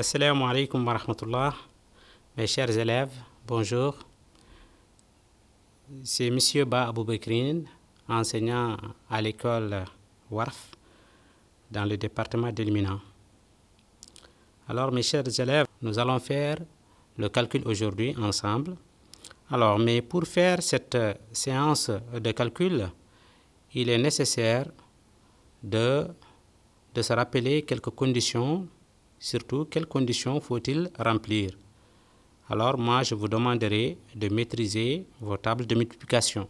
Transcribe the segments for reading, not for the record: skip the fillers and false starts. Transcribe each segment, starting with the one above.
Assalamu alaikum wa rahmatullah. Mes chers élèves, bonjour. C'est M. Ba Aboubekrin, enseignant à l'école WARF dans le département d'Elmina. Alors, mes chers élèves, nous allons faire le calcul aujourd'hui ensemble. Alors, mais pour faire cette séance de calcul, il est nécessaire de se rappeler quelques conditions, surtout quelles conditions faut-il remplir. Alors, moi, je vous demanderai de maîtriser vos tables de multiplication.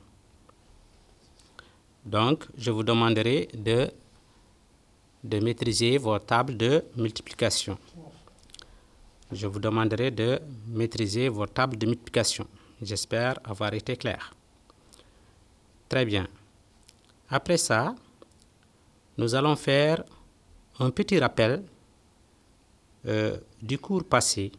Donc, je vous demanderai de maîtriser vos tables de multiplication. Je vous demanderai de maîtriser vos tables de multiplication. J'espère avoir été clair. Très bien. Après ça, nous allons faire un petit rappel du cours passé.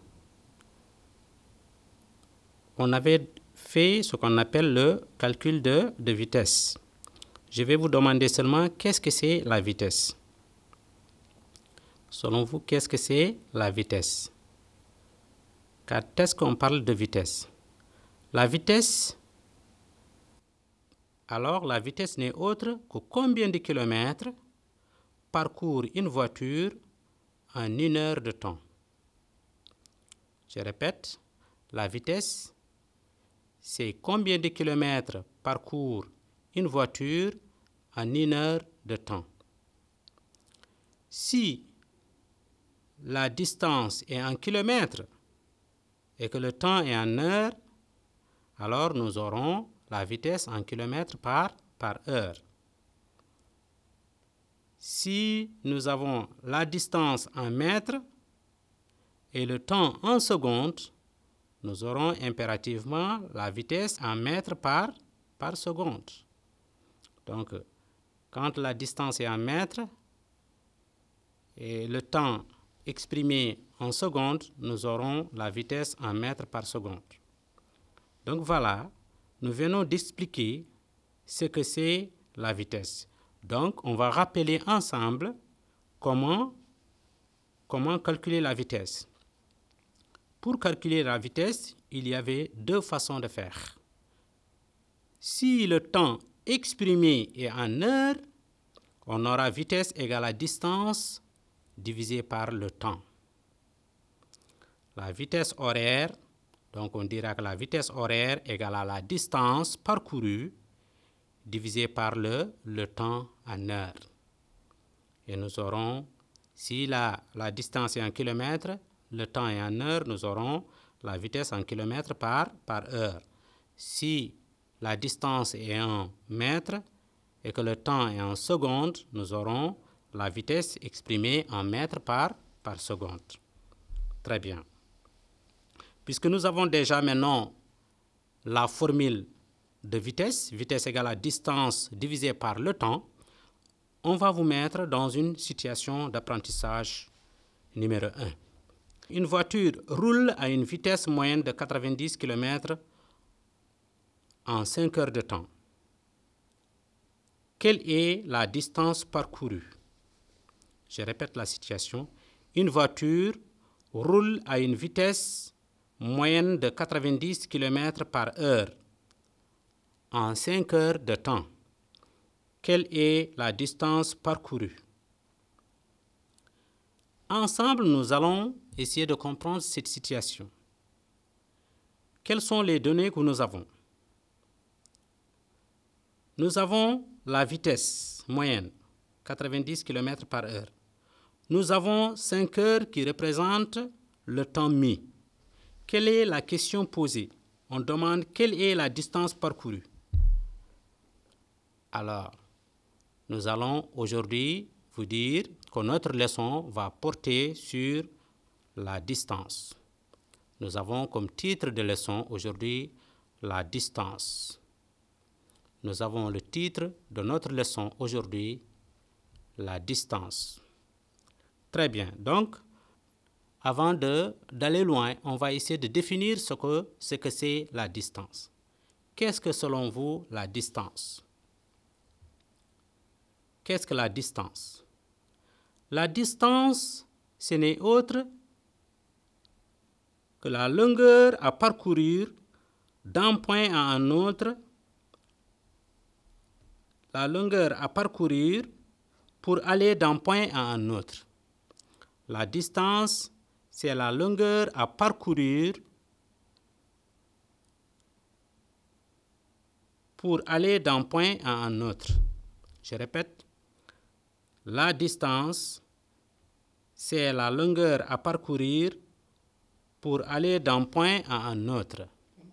On avait fait ce qu'on appelle le calcul de vitesse. Je vais vous demander seulement qu'est-ce que c'est la vitesse. Selon vous, qu'est-ce que c'est la vitesse? Quand est-ce qu'on parle de vitesse? La vitesse, alors la vitesse n'est autre que combien de kilomètres parcourt une voiture en 1 heure de temps. Je répète, la vitesse, c'est combien de kilomètres parcourt une voiture en 1 heure de temps. Si la distance est en kilomètres et que le temps est en heures, alors nous aurons la vitesse en kilomètres par heure. Si nous avons la distance en mètres et le temps en secondes, nous aurons impérativement la vitesse en mètres par seconde. Donc, quand la distance est en mètres et le temps exprimé en secondes, nous aurons la vitesse en mètres par seconde. Donc voilà, nous venons d'expliquer ce que c'est la vitesse. Donc, on va rappeler ensemble comment calculer la vitesse. Pour calculer la vitesse, il y avait 2 façons de faire. Si le temps exprimé est en heures, on aura vitesse égale à distance divisé par le temps. La vitesse horaire, donc on dira que la vitesse horaire égale à la distance parcourue divisé par le temps en heures. Et nous aurons, si la distance est en kilomètres, le temps est en heures, nous aurons la vitesse en kilomètres par heure. Si la distance est en mètres et que le temps est en secondes, nous aurons la vitesse exprimée en mètres par seconde. Très bien. Puisque nous avons déjà maintenant la formule de vitesse, vitesse égale à distance divisée par le temps, on va vous mettre dans une situation d'apprentissage numéro 1. Une voiture roule à une vitesse moyenne de 90 km en 5 heures de temps. Quelle est la distance parcourue? Je répète la situation. Une voiture roule à une vitesse moyenne de 90 km par heure en 5 heures de temps. Quelle est la distance parcourue? Ensemble, nous allons essayer de comprendre cette situation. Quelles sont les données que nous avons? Nous avons la vitesse moyenne, 90 km par heure. Nous avons 5 heures qui représentent le temps mis. Quelle est la question posée? On demande quelle est la distance parcourue. Alors, nous allons aujourd'hui vous dire que notre leçon va porter sur la distance. Nous avons comme titre de leçon aujourd'hui la distance. Nous avons le titre de notre leçon aujourd'hui, la distance. Très bien. Donc, avant d'aller loin, on va essayer de définir ce que c'est la distance. Qu'est-ce que selon vous la distance? Qu'est-ce que la distance? La distance, ce n'est autre que la longueur à parcourir d'un point à un autre, la longueur à parcourir pour aller d'un point à un autre. La distance, c'est la longueur à parcourir pour aller d'un point à un autre. Je répète, la distance, c'est la longueur à parcourir pour aller d'un point à un autre.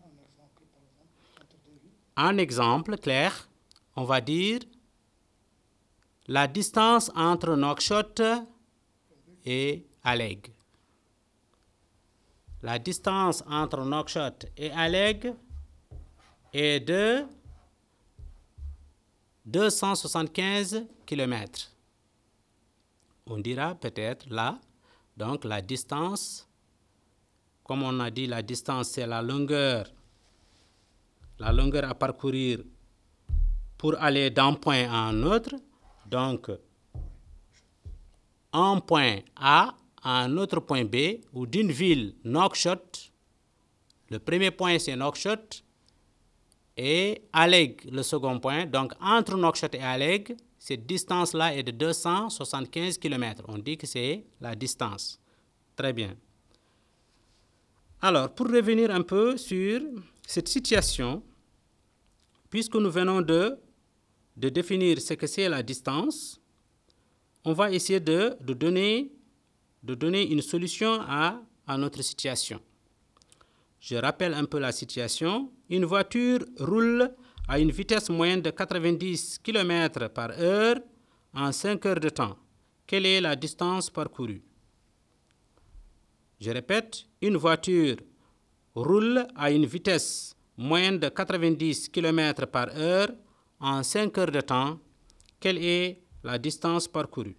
Un exemple clair, on va dire la distance entre Nouakchott et Alleg. La distance entre Nouakchott et Alleg est de 275 km. On dira peut-être là, donc la distance, comme on a dit, la distance c'est la longueur à parcourir pour aller d'un point à un autre. Donc, un point A à un autre point B, ou d'une ville Nouakchott, le premier point c'est Nouakchott, et Alleg, le second point. Donc, entre Nouakchott et Alleg, cette distance-là est de 275 km. On dit que c'est la distance. Très bien. Alors, pour revenir un peu sur cette situation, puisque nous venons de définir ce que c'est la distance, on va essayer de donner une solution à notre situation. Je rappelle un peu la situation. Une voiture roule à une vitesse moyenne de 90 km par heure en 5 heures de temps. Quelle est la distance parcourue? Je répète, une voiture roule à une vitesse moyenne de 90 km par heure en 5 heures de temps. Quelle est la distance parcourue?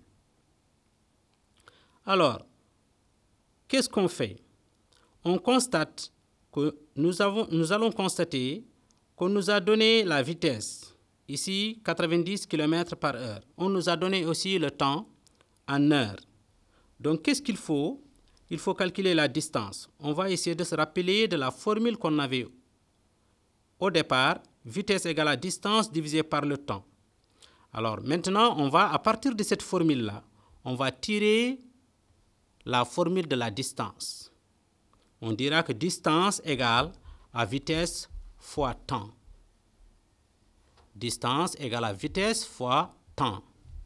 Alors, qu'est-ce qu'on fait? On constate que nous allons constater qu'on nous a donné la vitesse, ici 90 km par heure. On nous a donné aussi le temps en heure. Donc, qu'est-ce qu'il faut? Il faut calculer la distance. On va essayer de se rappeler de la formule qu'on avait au départ, vitesse égale à distance divisé par le temps. Alors, maintenant, on va, à partir de cette formule-là, on va tirer la formule de la distance. On dira que distance égale à vitesse fois temps. Distance égale à vitesse fois temps.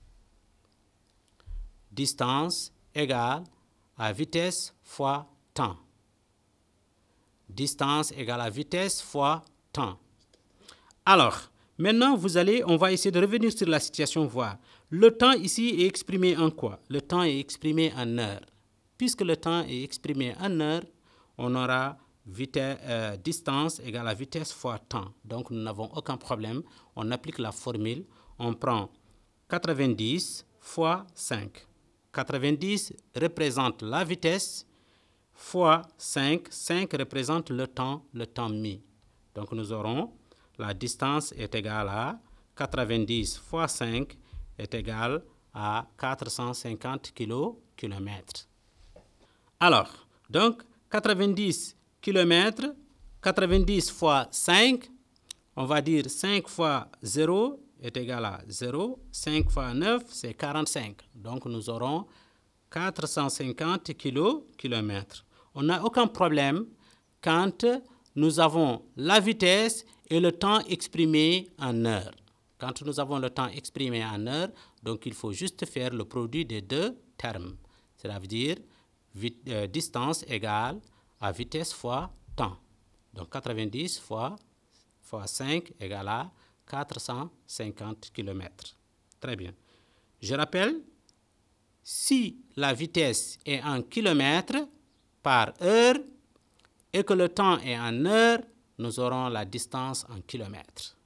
Distance égale à vitesse fois temps. Distance égale à vitesse fois temps. Alors, maintenant, on va essayer de revenir sur la situation, voir. Le temps ici est exprimé en quoi? Le temps est exprimé en heures. Puisque le temps est exprimé en heures, on aura distance égale à vitesse fois temps. Donc, nous n'avons aucun problème. On applique la formule. On prend 90 fois 5. 90 représente la vitesse fois 5. 5 représente le temps mis. Donc, nous aurons la distance est égale à 90 fois 5 est égale à 450 km. Alors, donc, 90 km, 90 fois 5, on va dire 5 fois 0 est égal à 0, 5 fois 9, c'est 45. Donc, nous aurons 450 km. On n'a aucun problème quand nous avons la vitesse et le temps exprimé en heures. Quand nous avons le temps exprimé en heures, donc il faut juste faire le produit des deux termes. Cela veut dire distance égale à vitesse fois temps. Donc 90 fois 5 égale à 450 km. Très bien. Je rappelle, si la vitesse est en km par heure et que le temps est en heure, nous aurons la distance en kilomètres.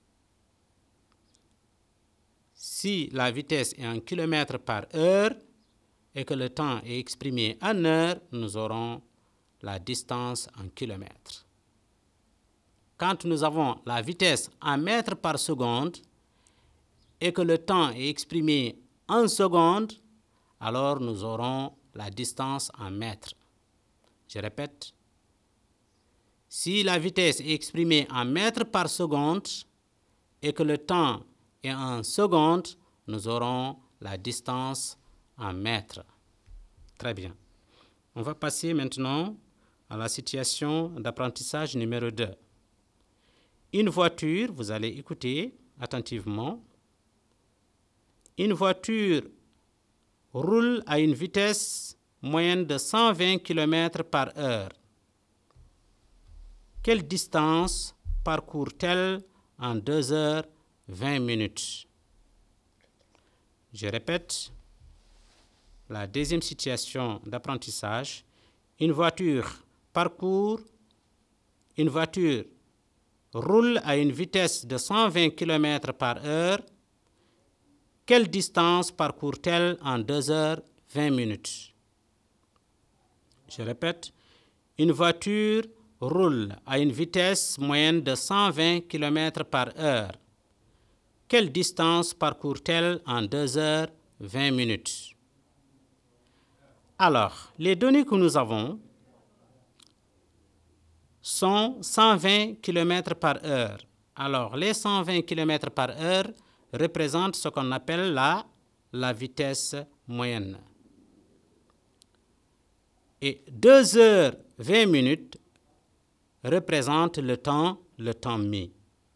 Si la vitesse est en km par heure et que le temps est exprimé en heure, nous aurons la distance en kilomètres. Quand nous avons la vitesse en mètres par seconde et que le temps est exprimé en secondes, alors nous aurons la distance en mètres. Je répète, Si la vitesse est exprimée en mètres par seconde et que le temps est en secondes, nous aurons la distance en mètres. Très bien. On va passer maintenant à la situation d'apprentissage numéro 2. Une voiture, vous allez écouter attentivement. Une voiture roule à une vitesse moyenne de 120 km par heure. Quelle distance parcourt-elle en 2 heures 20 minutes? Je répète, la deuxième situation d'apprentissage. Une voiture roule à une vitesse de 120 km par heure. Quelle distance parcourt-elle en 2 heures 20 minutes? Je répète, une voiture roule à une vitesse moyenne de 120 km par heure. Quelle distance parcourt-elle en 2 heures 20 minutes? Alors, les données que nous avons sont 120 km par heure. Alors, les 120 km par heure représentent ce qu'on appelle la vitesse moyenne. Et 2 heures 20 minutes représente le temps mis.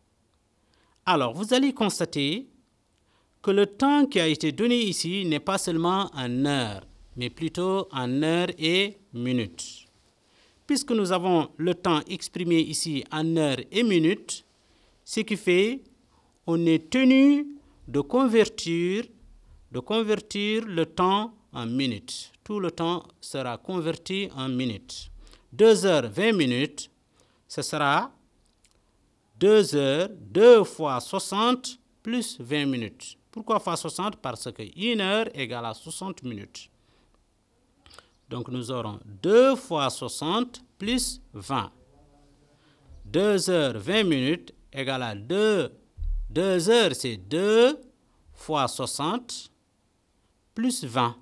Alors, vous allez constater que le temps qui a été donné ici n'est pas seulement en heures, mais plutôt en heures et minutes. Puisque nous avons le temps exprimé ici en heures et minutes, ce qui fait qu'on est tenu de convertir le temps en minutes. Tout le temps sera converti en minutes. 2 heures 20 minutes, ce sera 2 heures, 2 fois 60 plus 20 minutes. Pourquoi fois 60? Parce que 1 heure égale à 60 minutes. Donc nous aurons 2 fois 60 plus 20. 2 heures 20 minutes égale à 2. 2 heures, c'est 2 fois 60 plus 20.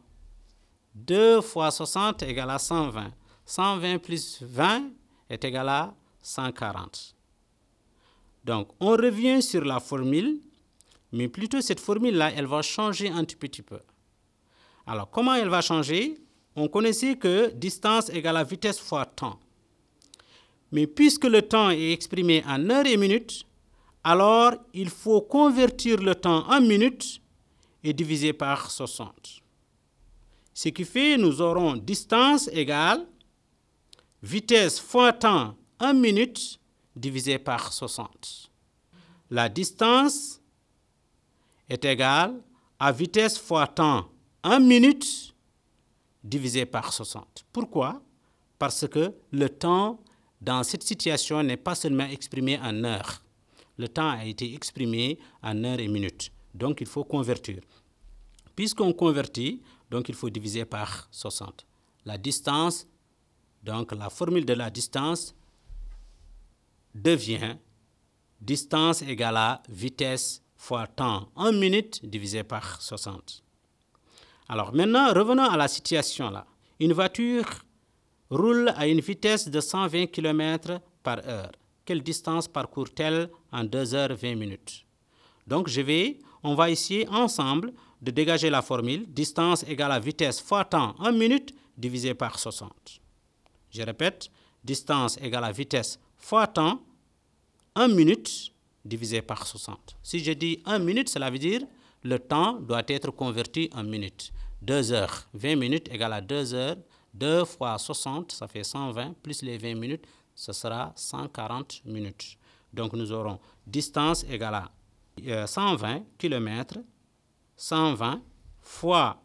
2 fois 60 égale à 120. 120 plus 20 est égal à 140. Donc, on revient sur la formule, mais plutôt cette formule-là, elle va changer un tout petit peu. Alors, comment elle va changer? On connaissait que distance égale à vitesse fois temps. Mais puisque le temps est exprimé en heures et minutes, alors il faut convertir le temps en minutes et diviser par 60. Ce qui fait que nous aurons distance égale vitesse fois temps en minutes divisé par 60. La distance est égale à vitesse fois temps en minutes divisé par 60. Pourquoi? Parce que le temps dans cette situation n'est pas seulement exprimé en heures. Le temps a été exprimé en heures et minutes. Donc, il faut convertir. Puisqu'on convertit, donc il faut diviser par 60. La distance, donc la formule de la distance devient distance égale à vitesse fois temps en minutes divisé par 60. Alors maintenant, revenons à la situation là. Une voiture roule à une vitesse de 120 km par heure. Quelle distance parcourt-elle en 2 heures 20 minutes? Donc on va essayer ensemble de dégager la formule distance égale à vitesse fois temps en minutes divisé par 60. Je répète, distance égale à vitesse fois temps en minutes divisé par 60. Si je dis 1 minute, cela veut dire le temps doit être converti en minutes. 2 heures 20 minutes égale à 2 heures. 2 fois 60, ça fait 120, plus les 20 minutes, ce sera 140 minutes. Donc nous aurons distance égale à 120 km, 120 fois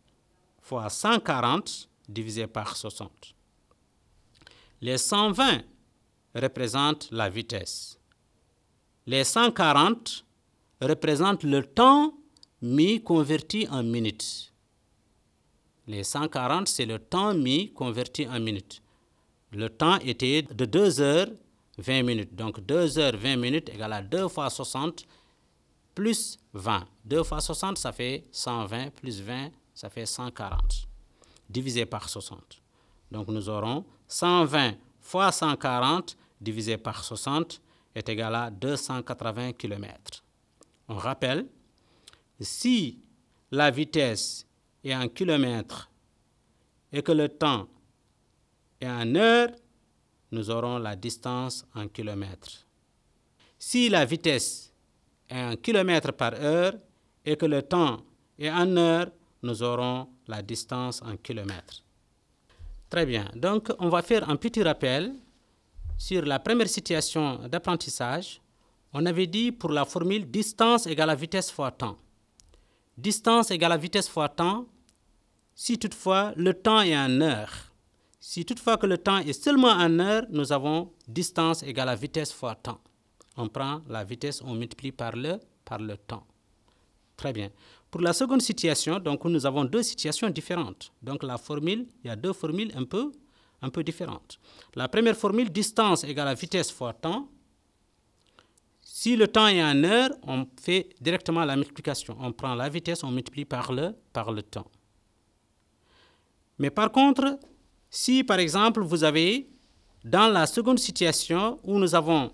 140 divisé par 60. Les 120 représentent la vitesse. Les 140 représentent le temps mis converti en minutes. Les 140, c'est le temps mis converti en minutes. Le temps était de 2 heures 20 minutes. Donc 2 heures 20 minutes égale à 2 fois 60 plus 20. 2 fois 60, ça fait 120 plus 20, ça fait 140. Divisé par 60. Donc nous aurons 120 fois 140 divisé par 60 est égal à 280 km. On rappelle, si la vitesse est en kilomètres et que le temps est en heures, nous aurons la distance en kilomètres. Si la vitesse est en kilomètres par heure et que le temps est en heures, nous aurons la distance en kilomètres. Très bien. Donc, on va faire un petit rappel sur la première situation d'apprentissage. On avait dit pour la formule distance égale à vitesse fois temps. Distance égale à vitesse fois temps si toutefois le temps est en heures. Si toutefois que le temps est seulement en heures, nous avons distance égale à vitesse fois temps. On prend la vitesse, on multiplie par le temps. Très bien. Pour la seconde situation, donc nous avons deux situations différentes. Donc la formule, il y a deux formules un peu différentes. La première formule, distance égale à vitesse fois temps. Si le temps est en heures, on fait directement la multiplication. On prend la vitesse, on multiplie par le temps. Mais par contre, si par exemple vous avez dans la seconde situation où nous avons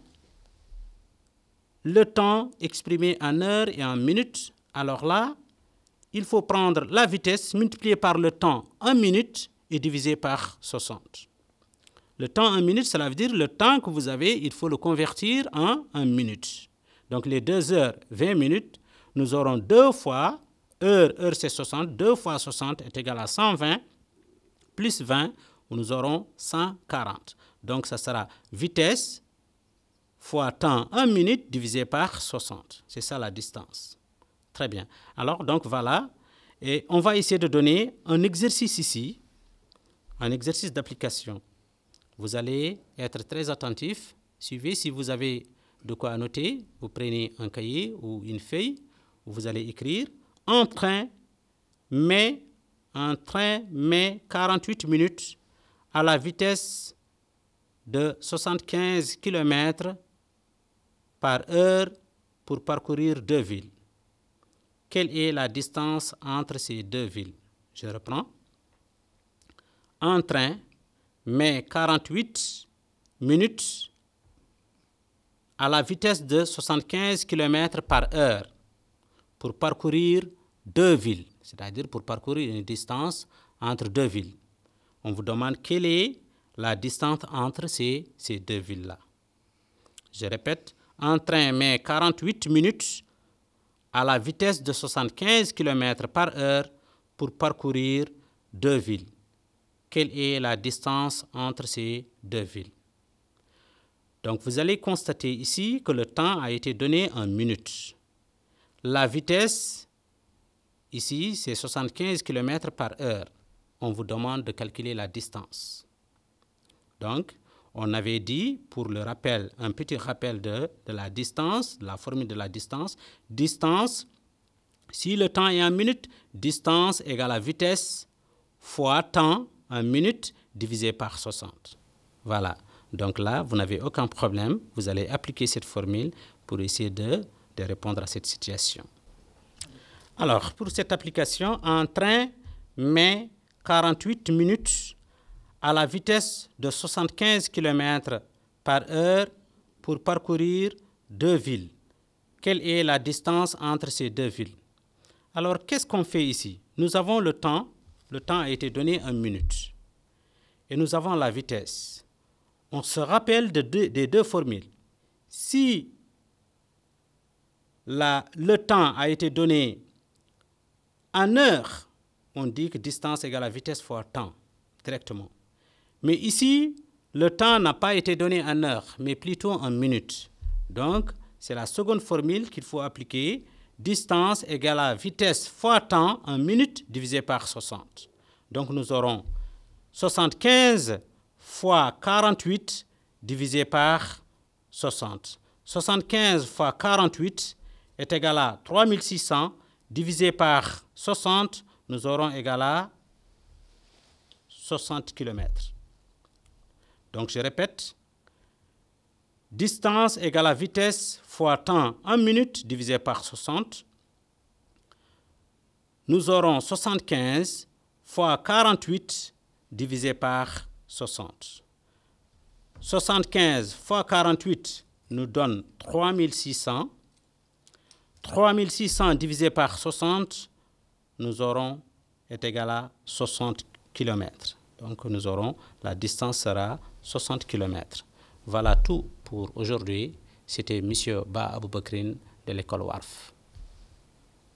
le temps exprimé en heures et en minutes, alors là, il faut prendre la vitesse multipliée par le temps en minutes et diviser par 60. Le temps en minutes, cela veut dire le temps que vous avez, il faut le convertir en minutes. Donc les 2 heures, 20 minutes, nous aurons 2 fois, heure c'est 60, 2 fois 60 est égal à 120, plus 20, nous aurons 140. Donc ça sera vitesse fois temps en minutes divisé par 60. C'est ça la distance. Très bien. Alors, donc voilà. Et on va essayer de donner un exercice ici, un exercice d'application. Vous allez être très attentif. Suivez si vous avez de quoi annoter. Vous prenez un cahier ou une feuille où vous allez écrire un train met 48 minutes à la vitesse de 75 km par heure pour parcourir 2 villes. Quelle est la distance entre ces 2 villes? Je reprends. Un train met 48 minutes à la vitesse de 75 km par heure pour parcourir 2 villes, c'est-à-dire pour parcourir une distance entre 2 villes. On vous demande quelle est la distance entre ces 2 villes-là. Je répète, un train met 48 minutes à la vitesse de 75 km par heure pour parcourir 2 villes. Quelle est la distance entre ces 2 villes? Donc vous allez constater ici que le temps a été donné en minutes. La vitesse, ici, c'est 75 km par heure. On vous demande de calculer la distance. Donc, on avait dit, pour le rappel, un petit rappel de la distance, de la formule de la distance. Distance, si le temps est en minutes, distance égale à vitesse fois temps en minutes divisé par 60. Voilà. Donc là, vous n'avez aucun problème. Vous allez appliquer cette formule pour essayer de répondre à cette situation. Alors, pour cette application, un train met 48 minutes à la vitesse de 75 km par heure pour parcourir 2 villes. Quelle est la distance entre ces 2 villes? Alors, qu'est-ce qu'on fait ici? Nous avons le temps. Le temps a été donné en minutes. Et nous avons la vitesse. On se rappelle des 2 formules. Si le temps a été donné en heures, on dit que distance égale à vitesse fois temps, directement. Mais ici, le temps n'a pas été donné en heures, mais plutôt en minutes. Donc, c'est la seconde formule qu'il faut appliquer. Distance égale à vitesse fois temps en minutes divisé par 60. Donc, nous aurons 75 fois 48 divisé par 60. 75 fois 48 est égal à 3600 divisé par 60, nous aurons égal à 60 km. Donc, je répète, distance égale à vitesse fois temps en minutes divisé par 60. Nous aurons 75 fois 48 divisé par 60. 75 fois 48 nous donne 3600. 3600 divisé par 60, nous aurons est égal à 60 km. Donc nous aurons, la distance sera 60 km. Voilà tout pour aujourd'hui. C'était M. Ba Aboubakrine de l'école WARF.